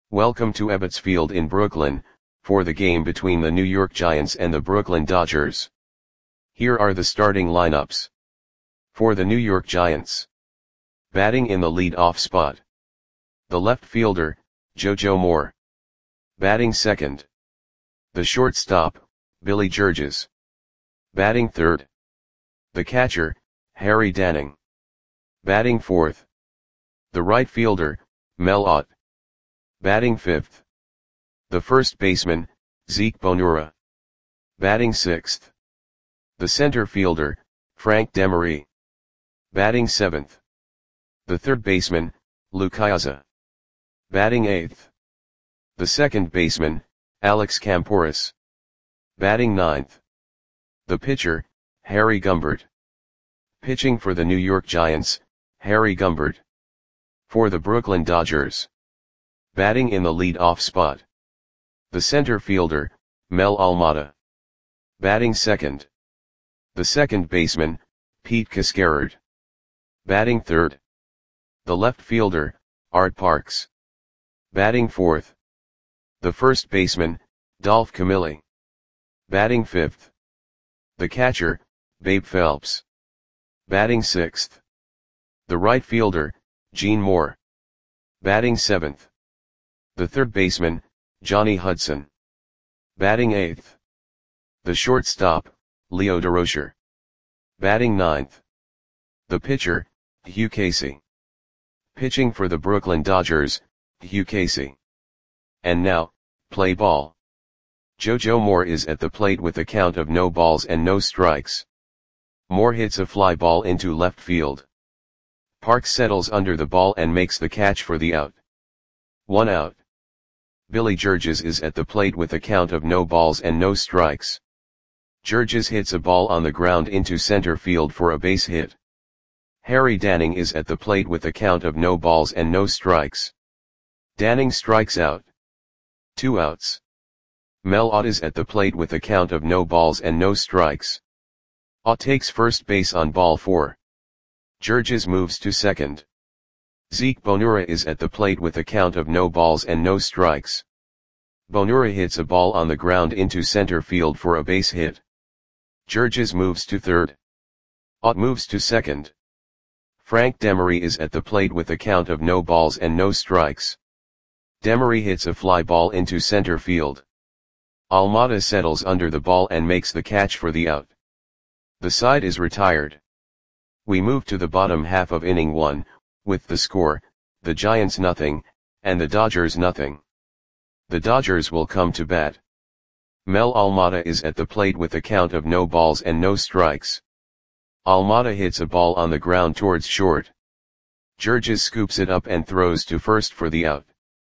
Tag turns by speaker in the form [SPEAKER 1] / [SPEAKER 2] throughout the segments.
[SPEAKER 1] Welcome to Ebbets Field in Brooklyn, for the game between the New York Giants and the Brooklyn Dodgers. Here are the starting lineups. For the New York Giants. Batting in the lead-off spot. The left fielder, JoJo Moore. Batting second. The shortstop, Billy Georges. Batting third. The catcher, Harry Danning. Batting fourth. The right fielder, Mel Ott. Batting fifth. The first baseman, Zeke Bonura. Batting sixth. The center fielder, Frank Demery. Batting seventh. The third baseman, Lou Kiaza. Batting eighth. The second baseman, Alex Kamporus. Batting ninth. The pitcher, Harry Gumbert. Pitching for the New York Giants, Harry Gumbert. For the Brooklyn Dodgers. Batting in the lead-off spot. The center fielder, Mel Almada. Batting second. The second baseman, Pete Cascarard. Batting third. The left fielder, Art Parks. Batting fourth. The first baseman, Dolph Camilli. Batting fifth. The catcher, Babe Phelps. Batting sixth. The right fielder, Gene Moore. Batting seventh. The third baseman, Johnny Hudson. Batting eighth. The shortstop, Leo Durocher. Batting ninth. The pitcher, Hugh Casey. Pitching for the Brooklyn Dodgers, Hugh Casey. And now, play ball. JoJo Moore is at the plate with a count of no balls and no strikes. Moore hits a fly ball into left field. Parks settles under the ball and makes the catch for the out. 1 out. Billy Georges is at the plate with a count of no balls and no strikes. Georges hits a ball on the ground into center field for a base hit. Harry Danning is at the plate with a count of no balls and no strikes. Danning strikes out. 2 outs. Mel Ott is at the plate with a count of no balls and no strikes. Ott takes first base on ball 4. Georges moves to second. Zeke Bonura is at the plate with a count of no balls and no strikes. Bonura hits a ball on the ground into center field for a base hit. Georges moves to third. Ott moves to second. Frank Demery is at the plate with a count of no balls and no strikes. Demery hits a fly ball into center field. Almada settles under the ball and makes the catch for the out. The side is retired. We move to the bottom half of inning 1, with the score, the Giants nothing, and the Dodgers nothing. The Dodgers will come to bat. Mel Almada is at the plate with a count of no balls and no strikes. Almada hits a ball on the ground towards short. Georges scoops it up and throws to first for the out.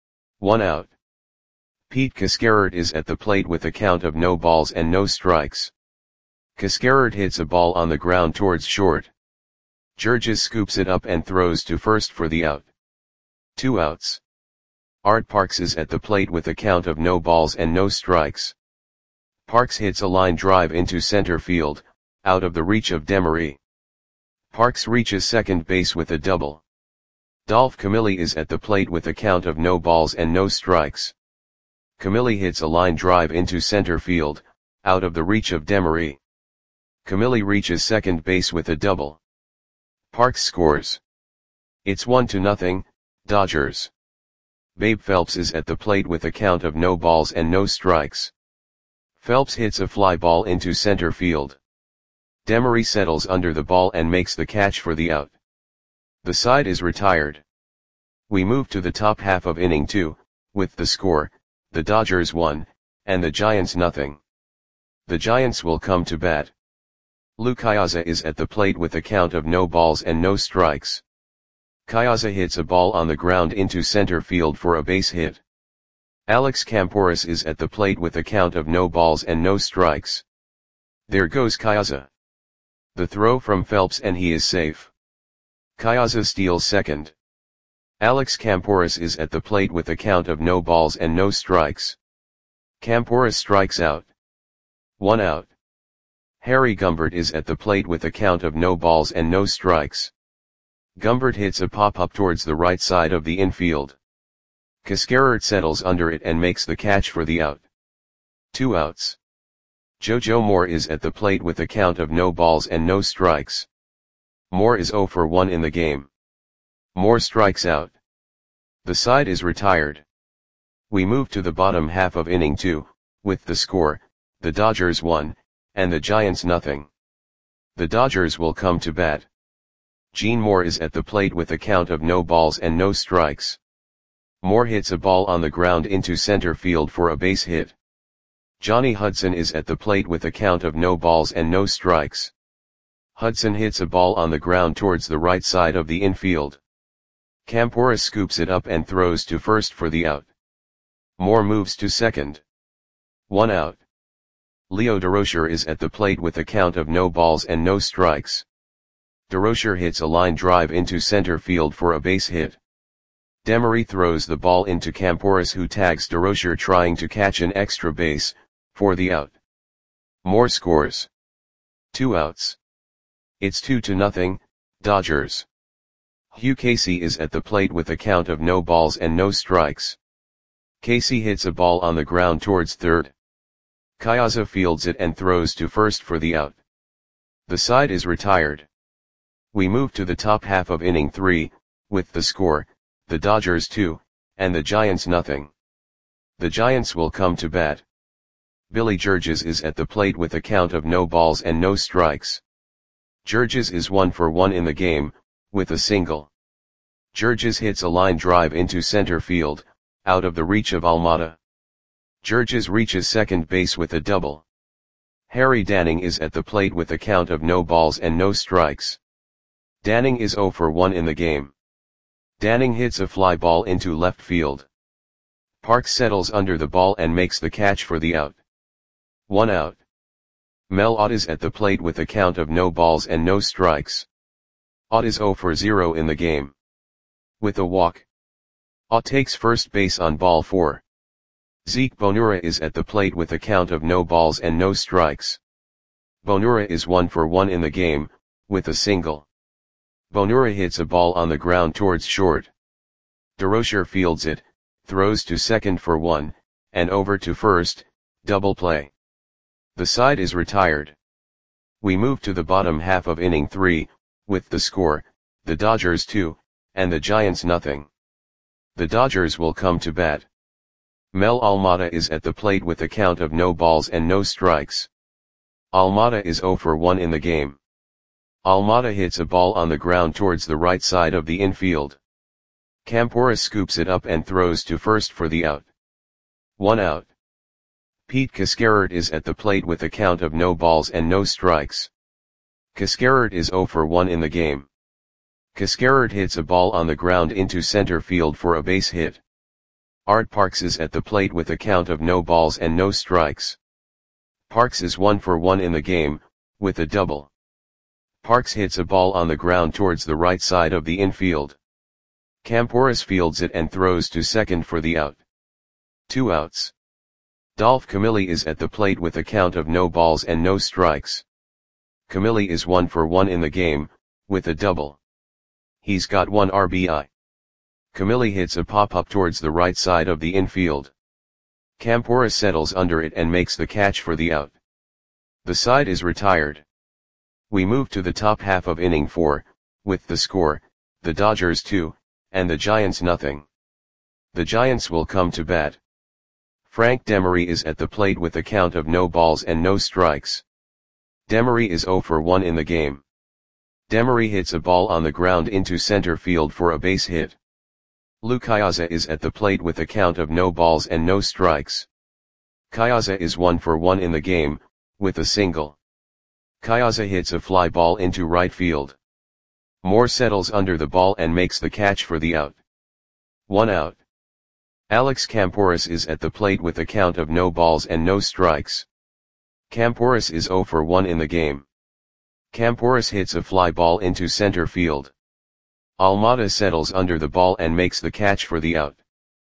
[SPEAKER 1] 1 out. Pete Cascarard is at the plate with a count of no balls and no strikes. Cascarard hits a ball on the ground towards short. Georges scoops it up and throws to first for the out. 2 outs. Art Parks is at the plate with a count of no balls and no strikes. Parks hits a line drive into center field, out of the reach of Demery. Parks reaches second base with a double. Dolph Camilli is at the plate with a count of no balls and no strikes. Camilli hits a line drive into center field, out of the reach of Demery. Camilli reaches second base with a double. Parks scores. It's 1-0, Dodgers. Babe Phelps is at the plate with a count of no balls and no strikes. Phelps hits a fly ball into center field. Demery settles under the ball and makes the catch for the out. The side is retired. We move to the top half of inning 2, with the score, the Dodgers 1, and the Giants nothing. The Giants will come to bat. Lou Kiaza is at the plate with a count of no balls and no strikes. Kiaza hits a ball on the ground into center field for a base hit. Alex Kamporus is at the plate with a count of no balls and no strikes. There goes Kiaza. The throw from Phelps and he is safe. Kiaza steals second. Alex Kamporus is at the plate with a count of no balls and no strikes. Kamporus strikes out. 1 out. Harry Gumbert is at the plate with a count of no balls and no strikes. Gumbert hits a pop-up towards the right side of the infield. Cascarert settles under it and makes the catch for the out. 2 outs. Jojo Moore is at the plate with a count of no balls and no strikes. Moore is 0 for 1 in the game. Moore strikes out. The side is retired. We move to the bottom half of inning 2, with the score, the Dodgers 1, and the Giants nothing. The Dodgers will come to bat. Gene Moore is at the plate with a count of no balls and no strikes. Moore hits a ball on the ground into center field for a base hit. Johnny Hudson is at the plate with a count of no balls and no strikes. Hudson hits a ball on the ground towards the right side of the infield. Campora scoops it up and throws to first for the out. Moore moves to second. 1 out. Leo Durocher is at the plate with a count of no balls and no strikes. Durocher hits a line drive into center field for a base hit. Demery throws the ball into Camporis, who tags Durocher trying to catch an extra base, for the out. Moore scores. 2 outs. It's 2-0, Dodgers. Hugh Casey is at the plate with a count of no balls and no strikes. Casey hits a ball on the ground towards third. Kayaza fields it and throws to first for the out. The side is retired. We move to the top half of inning 3, with the score, the Dodgers 2, and the Giants nothing. The Giants will come to bat. Billy Georges is at the plate with a count of no balls and no strikes. Georges is 1 for 1 in the game, with a single. Georges hits a line drive into center field, out of the reach of Almada. Georges reaches second base with a double. Harry Danning is at the plate with a count of no balls and no strikes. Danning is 0 for 1 in the game. Danning hits a fly ball into left field. Parks settles under the ball and makes the catch for the out. 1 out. Mel Ott is at the plate with a count of no balls and no strikes. Ott is 0 for 0 in the game. With a walk. Ott takes first base on ball 4. Zeke Bonura is at the plate with a count of no balls and no strikes. Bonura is 1 for 1 in the game, with a single. Bonura hits a ball on the ground towards short. Durocher fields it, throws to second for 1, and over to first, double play. The side is retired. We move to the bottom half of inning 3, with the score, the Dodgers 2, and the Giants nothing. The Dodgers will come to bat. Mel Almada is at the plate with a count of no balls and no strikes. Almada is 0 for 1 in the game. Almada hits a ball on the ground towards the right side of the infield. Campora scoops it up and throws to first for the out. 1 out. Pete Cascarert is at the plate with a count of no balls and no strikes. Cascarert is 0 for 1 in the game. Cascarert hits a ball on the ground into center field for a base hit. Art Parks is at the plate with a count of no balls and no strikes. Parks is 1 for 1 in the game, with a double. Parks hits a ball on the ground towards the right side of the infield. Camporis fields it and throws to second for the out. 2 outs. Dolph Camilli is at the plate with a count of no balls and no strikes. Camilli is 1 for 1 in the game, with a double. He's got 1 RBI. Camilli hits a pop-up towards the right side of the infield. Campora settles under it and makes the catch for the out. The side is retired. We move to the top half of inning 4, with the score, the Dodgers 2, and the Giants nothing. The Giants will come to bat. Frank Demery is at the plate with a count of no balls and no strikes. Demery is 0 for 1 in the game. Demery hits a ball on the ground into center field for a base hit. Lou Kayaza is at the plate with a count of no balls and no strikes. Kayaza is 1 for 1 in the game, with a single. Kayaza hits a fly ball into right field. Moore settles under the ball and makes the catch for the out. 1 out. Alex Camporis is at the plate with a count of no balls and no strikes. Camporis is 0 for 1 in the game. Camporis hits a fly ball into center field. Almada settles under the ball and makes the catch for the out.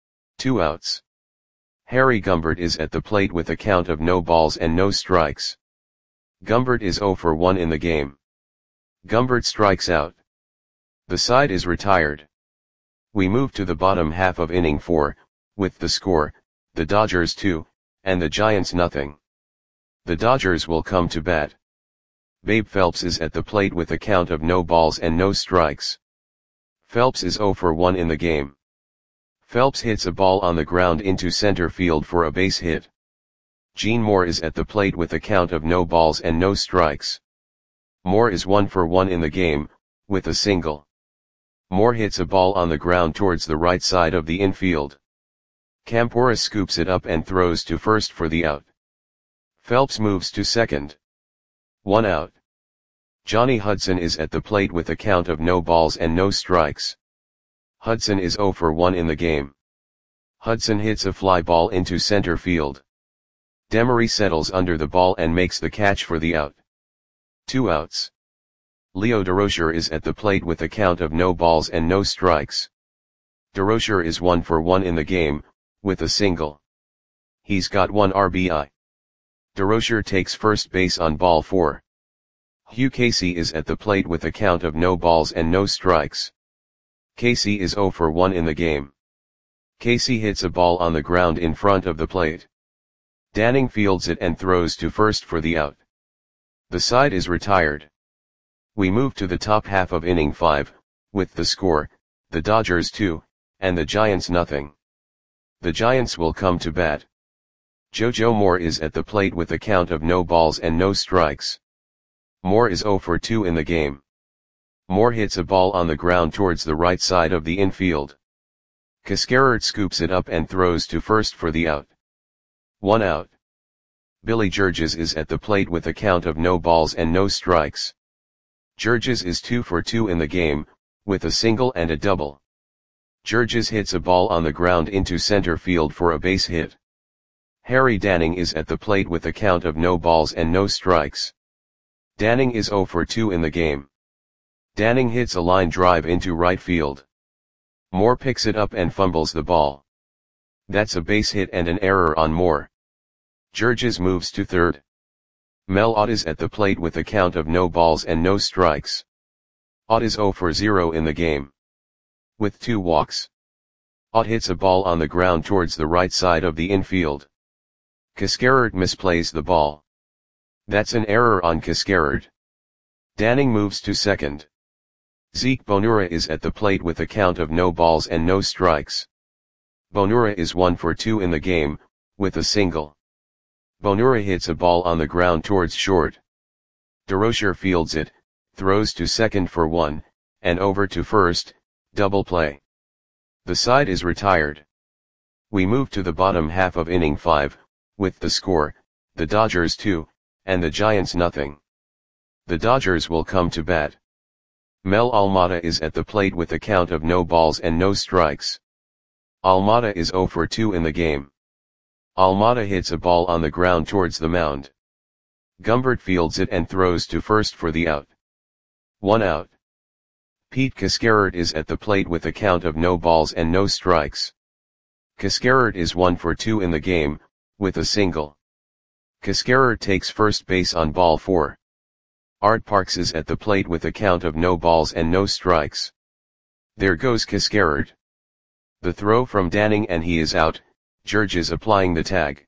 [SPEAKER 1] 2 outs. Harry Gumbert is at the plate with a count of no balls and no strikes. Gumbert is 0 for 1 in the game. Gumbert strikes out. The side is retired. We move to the bottom half of inning 4, with the score, the Dodgers 2, and the Giants nothing. The Dodgers will come to bat. Babe Phelps is at the plate with a count of no balls and no strikes. Phelps is 0 for 1 in the game. Phelps hits a ball on the ground into center field for a base hit. Gene Moore is at the plate with a count of no balls and no strikes. Moore is 1 for 1 in the game, with a single. Moore hits a ball on the ground towards the right side of the infield. Campora scoops it up and throws to first for the out. Phelps moves to second. 1 out. Johnny Hudson is at the plate with a count of no balls and no strikes. Hudson is 0 for 1 in the game. Hudson hits a fly ball into center field. Demery settles under the ball and makes the catch for the out. 2 outs. Leo Durocher is at the plate with a count of no balls and no strikes. Durocher is 1 for 1 in the game, with a single. He's got 1 RBI. Durocher takes first base on ball 4. Hugh Casey is at the plate with a count of no balls and no strikes. Casey is 0 for 1 in the game. Casey hits a ball on the ground in front of the plate. Danning fields it and throws to first for the out. The side is retired. We move to the top half of inning 5, with the score, the Dodgers 2, and the Giants nothing. The Giants will come to bat. JoJo Moore is at the plate with a count of no balls and no strikes. Moore is 0 for 2 in the game. Moore hits a ball on the ground towards the right side of the infield. Cascarert scoops it up and throws to first for the out. 1 out. Billy Georges is at the plate with a count of no balls and no strikes. Georges is 2 for 2 in the game, with a single and a double. Georges hits a ball on the ground into center field for a base hit. Harry Danning is at the plate with a count of no balls and no strikes. Danning is 0 for 2 in the game. Danning hits a line drive into right field. Moore picks it up and fumbles the ball. That's a base hit and an error on Moore. Georges moves to third. Mel Ott is at the plate with a count of no balls and no strikes. Ott is 0 for 0 in the game. With 2 walks. Ott hits a ball on the ground towards the right side of the infield. Cascarert misplays the ball. That's an error on Cascarert. Danning moves to second. Zeke Bonura is at the plate with a count of no balls and no strikes. Bonura is 1 for 2 in the game, with a single. Bonura hits a ball on the ground towards short. Durocher fields it, throws to second for 1, and over to first, double play. The side is retired. We move to the bottom half of inning 5, with the score, the Dodgers 2, and the Giants nothing. The Dodgers will come to bat. Mel Almada is at the plate with a count of no balls and no strikes. Almada is 0 for 2 in the game. Almada hits a ball on the ground towards the mound. Gumbert fields it and throws to first for the out. 1 out. Pete Cascarert is at the plate with a count of no balls and no strikes. Cascarert is 1 for 2 in the game, with a single. Cascarert takes first base on ball 4. Art Parks is at the plate with a count of no balls and no strikes. There goes Cascarert. The throw from Danning and he is out, Georges applying the tag.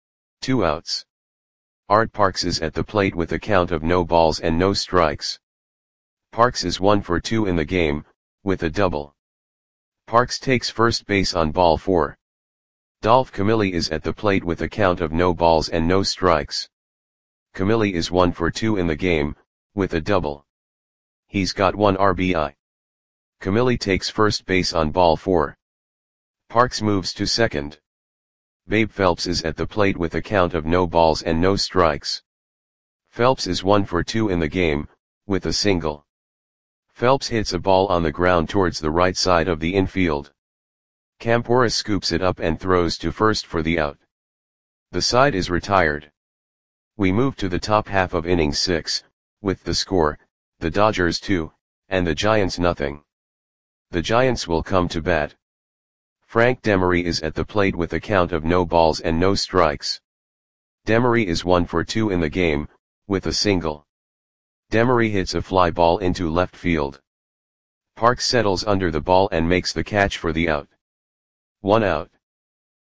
[SPEAKER 1] 2 outs. Art Parks is at the plate with a count of no balls and no strikes. Parks is 1 for 2 in the game, with a double. Parks takes first base on ball 4. Dolph Camilli is at the plate with a count of no balls and no strikes. Camilli is 1 for 2 in the game, with a double. He's got 1 RBI. Camilli takes first base on ball 4. Parks moves to second. Babe Phelps is at the plate with a count of no balls and no strikes. Phelps is 1 for 2 in the game, with a single. Phelps hits a ball on the ground towards the right side of the infield. Campora scoops it up and throws to first for the out. The side is retired. We move to the top half of inning 6, with the score, the Dodgers 2, and the Giants nothing. The Giants will come to bat. Frank Demery is at the plate with a count of no balls and no strikes. Demery is 1 for 2 in the game, with a single. Demery hits a fly ball into left field. Parks settles under the ball and makes the catch for the out. 1 out.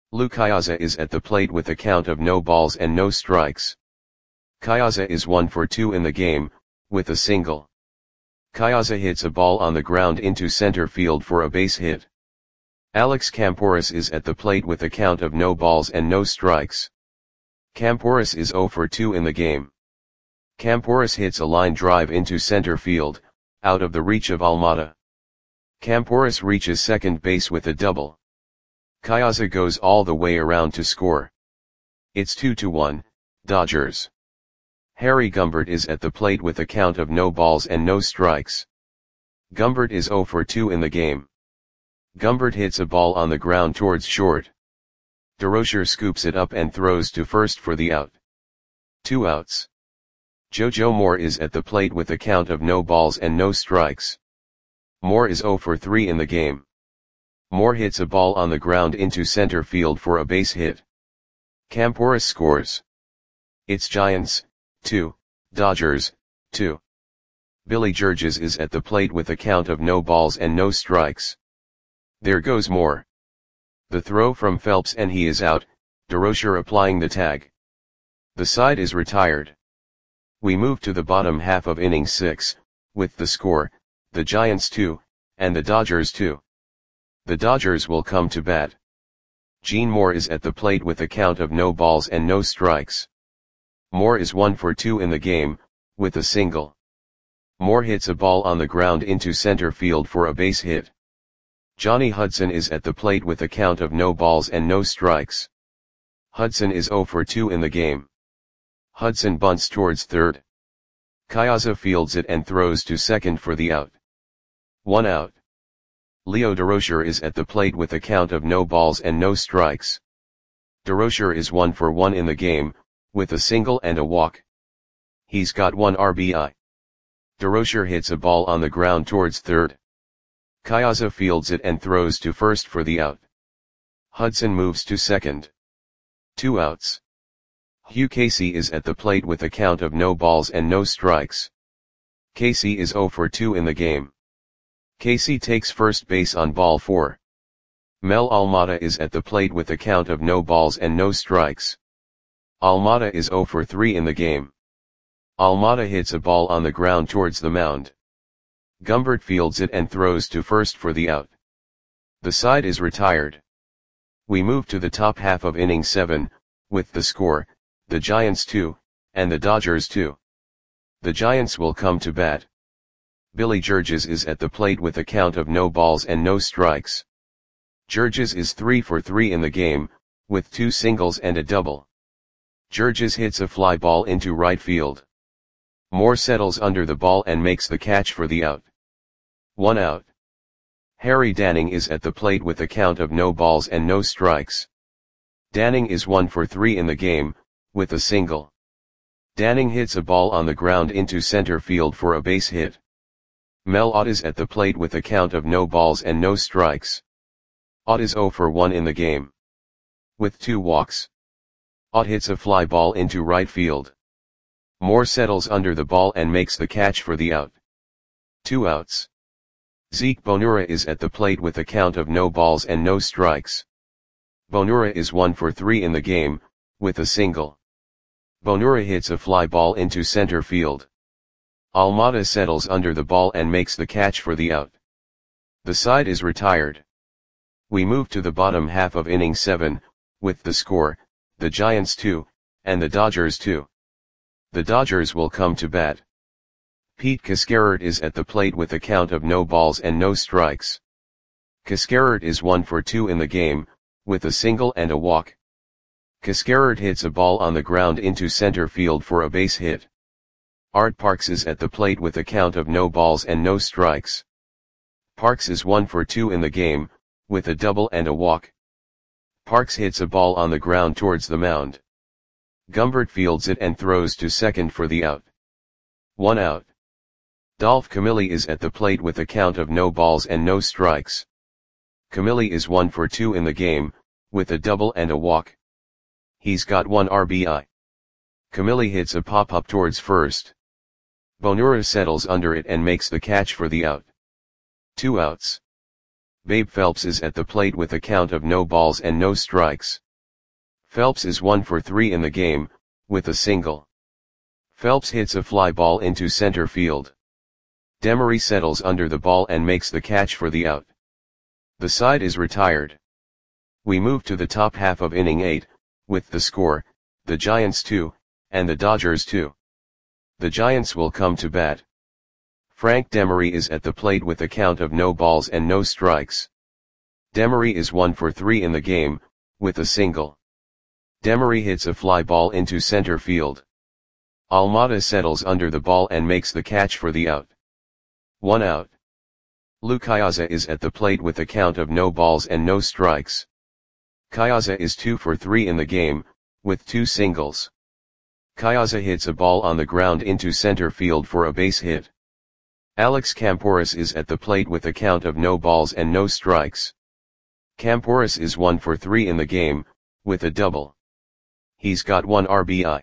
[SPEAKER 1] Lou Kyaza is at the plate with a count of no balls and no strikes. Kyaza is 1 for 2 in the game, with a single. Kyaza hits a ball on the ground into center field for a base hit. Alex Campouris is at the plate with a count of no balls and no strikes. Campouris is 0 for 2 in the game. Campouris hits a line drive into center field, out of the reach of Almada. Campouris reaches second base with a double. Kyaza goes all the way around to score. It's 2-1, Dodgers. Harry Gumbert is at the plate with a count of no balls and no strikes. Gumbert is 0 for 2 in the game. Gumbert hits a ball on the ground towards short. DeRocher scoops it up and throws to first for the out. 2 outs. JoJo Moore is at the plate with a count of no balls and no strikes. Moore is 0 for 3 in the game. Moore hits a ball on the ground into center field for a base hit. Campouris scores. It's Giants, 2, Dodgers, 2. Billy Georges is at the plate with a count of no balls and no strikes. There goes Moore. The throw from Phelps and he is out, DeRocher applying the tag. The side is retired. We move to the bottom half of inning 6, with the score, the Giants 2, and the Dodgers 2. The Dodgers will come to bat. Gene Moore is at the plate with a count of no balls and no strikes. Moore is 1 for 2 in the game, with a single. Moore hits a ball on the ground into center field for a base hit. Johnny Hudson is at the plate with a count of no balls and no strikes. Hudson is 0 for 2 in the game. Hudson bunts towards third. Kyaza fields it and throws to second for the out. 1 out. Leo DeRocher is at the plate with a count of no balls and no strikes. DeRocher is 1 for 1 in the game, with a single and a walk. He's got 1 RBI. DeRocher hits a ball on the ground towards third. Kyaza fields it and throws to first for the out. Hudson moves to second. 2 outs. Hugh Casey is at the plate with a count of no balls and no strikes. Casey is 0 for 2 in the game. Casey takes first base on ball 4. Mel Almada is at the plate with a count of no balls and no strikes. Almada is 0 for 3 in the game. Almada hits a ball on the ground towards the mound. Gumbert fields it and throws to first for the out. The side is retired. We move to the top half of inning 7, with the score, the Giants 2, and the Dodgers 2. The Giants will come to bat. Billy Georges is at the plate with a count of no balls and no strikes. Georges is 3 for 3 in the game, with 2 singles and a double. Georges hits a fly ball into right field. Moore settles under the ball and makes the catch for the out. 1 out. Harry Danning is at the plate with a count of no balls and no strikes. Danning is 1 for 3 in the game, with a single. Danning hits a ball on the ground into center field for a base hit. Mel Ott is at the plate with a count of no balls and no strikes. Ott is 0 for 1 in the game. With 2 walks. Ott hits a fly ball into right field. Moore settles under the ball and makes the catch for the out. 2 outs. Zeke Bonura is at the plate with a count of no balls and no strikes. Bonura is 1 for 3 in the game, with a single. Bonura hits a fly ball into center field. Almada settles under the ball and makes the catch for the out. The side is retired. We move to the bottom half of inning 7, with the score, the Giants 2, and the Dodgers 2. The Dodgers will come to bat. Pete Cascarert is at the plate with a count of no balls and no strikes. Cascarert is 1 for 2 in the game, with a single and a walk. Cascarert hits a ball on the ground into center field for a base hit. Art Parks is at the plate with a count of no balls and no strikes. Parks is 1 for 2 in the game, with a double and a walk. Parks hits a ball on the ground towards the mound. Gumbert fields it and throws to second for the out. 1 out. Dolph Camilli is at the plate with a count of no balls and no strikes. Camilli is 1 for 2 in the game, with a double and a walk. He's got 1 RBI. Camilli hits a pop-up towards first. Bonura settles under it and makes the catch for the out. 2 outs. Babe Phelps is at the plate with a count of no balls and no strikes. Phelps is 1 for 3 in the game, with a single. Phelps hits a fly ball into center field. Demery settles under the ball and makes the catch for the out. The side is retired. We move to the top half of inning 8, with the score, the Giants 2, and the Dodgers 2. The Giants will come to bat. Frank Demery is at the plate with a count of no balls and no strikes. Demery is 1 for 3 in the game, with a single. Demery hits a fly ball into center field. Almada settles under the ball and makes the catch for the out. 1 out. Lou Cayaza is at the plate with a count of no balls and no strikes. Cayaza is 2 for 3 in the game, with 2 singles. Cayaza hits a ball on the ground into center field for a base hit. Alex Camporis is at the plate with a count of no balls and no strikes. Camporis is 1 for 3 in the game, with a double. He's got 1 RBI.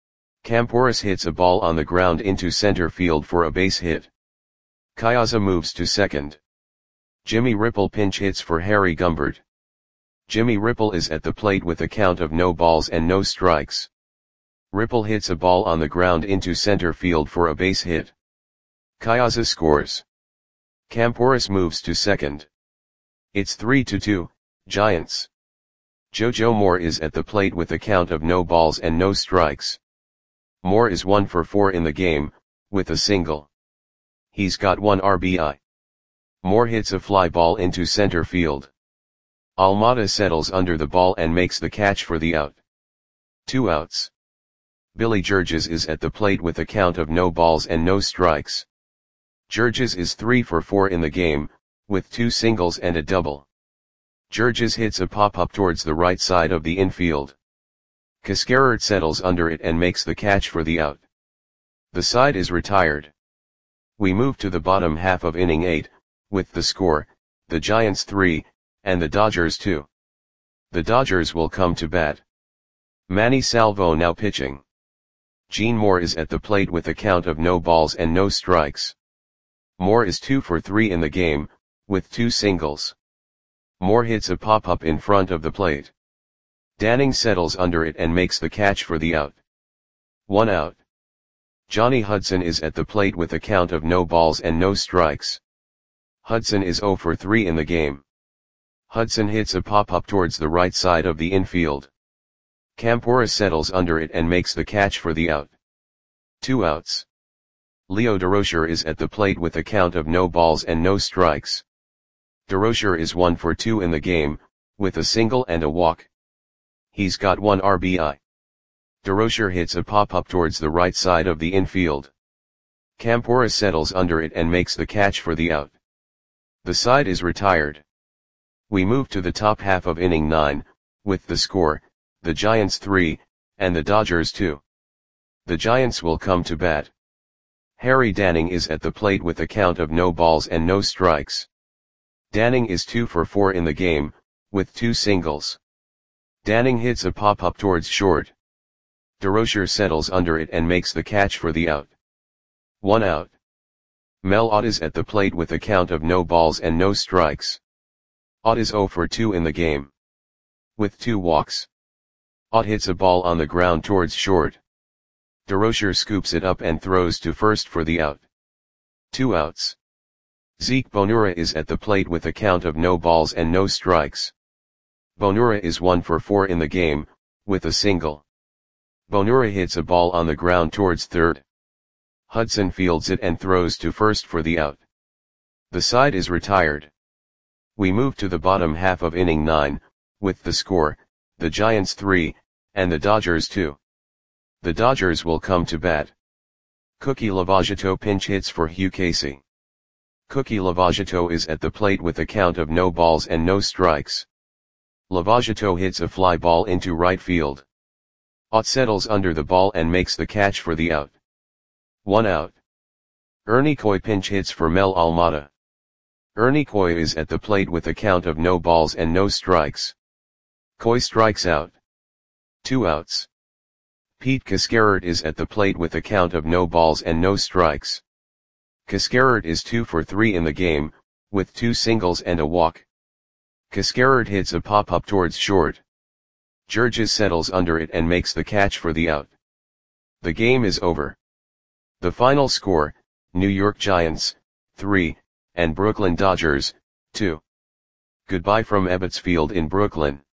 [SPEAKER 1] Camporis hits a ball on the ground into center field for a base hit. Cayaza moves to second. Jimmy Ripple pinch hits for Harry Gumbert. Jimmy Ripple is at the plate with a count of no balls and no strikes. Ripple hits a ball on the ground into center field for a base hit. Cayaza scores. Camporis moves to second. It's 3-2, Giants. Jojo Moore is at the plate with a count of no balls and no strikes. Moore is 1 for 4 in the game, with a single. He's got 1 RBI. Moore hits a fly ball into center field. Almada settles under the ball and makes the catch for the out. 2 outs. Billy Georges is at the plate with a count of no balls and no strikes. Georges is 3 for 4 in the game, with 2 singles and a double. Georges hits a pop-up towards the right side of the infield. Cascarert settles under it and makes the catch for the out. The side is retired. We move to the bottom half of inning 8, with the score, the Giants 3, and the Dodgers 2. The Dodgers will come to bat. Manny Salvo now pitching. Gene Moore is at the plate with a count of no balls and no strikes. Moore is 2 for 3 in the game, with 2 singles. Moore hits a pop-up in front of the plate. Danning settles under it and makes the catch for the out. 1 out. Johnny Hudson is at the plate with a count of no balls and no strikes. Hudson is 0 for 3 in the game. Hudson hits a pop-up towards the right side of the infield. Camporis settles under it and makes the catch for the out. 2 outs. Leo Durocher is at the plate with a count of no balls and no strikes. Durocher is 1 for 2 in the game, with a single and a walk. He's got 1 RBI. Durocher hits a pop-up towards the right side of the infield. Camporis settles under it and makes the catch for the out. The side is retired. We move to the top half of inning 9, with the score, the Giants 3, and the Dodgers 2. The Giants will come to bat. Harry Danning is at the plate with a count of no balls and no strikes. Danning is 2 for 4 in the game, with 2 singles. Danning hits a pop-up towards short. Durocher settles under it and makes the catch for the out. 1 out. Mel Ott is at the plate with a count of no balls and no strikes. Ott is 0 for 2 in the game. With 2 walks. Ott hits a ball on the ground towards short. Durocher scoops it up and throws to first for the out. 2 outs. Zeke Bonura is at the plate with a count of no balls and no strikes. Bonura is 1 for 4 in the game, with a single. Bonura hits a ball on the ground towards third. Hudson fields it and throws to first for the out. The side is retired. We move to the bottom half of inning 9, with the score, the Giants 3, and the Dodgers 2. The Dodgers will come to bat. Cookie Lavagetto pinch hits for Hugh Casey. Cookie Lavagetto is at the plate with a count of no balls and no strikes. Lavagetto hits a fly ball into right field. Ott settles under the ball and makes the catch for the out. 1 out. Ernie Coy pinch hits for Mel Almada. Ernie Coy is at the plate with a count of no balls and no strikes. Coy strikes out. 2 outs. Pete Cascarert is at the plate with a count of no balls and no strikes. Cascarert is 2 for 3 in the game, with 2 singles and a walk. Cascarard hits a pop-up towards short. Jurges settles under it and makes the catch for the out. The game is over. The final score, New York Giants, 3, and Brooklyn Dodgers, 2. Goodbye from Ebbets Field in Brooklyn.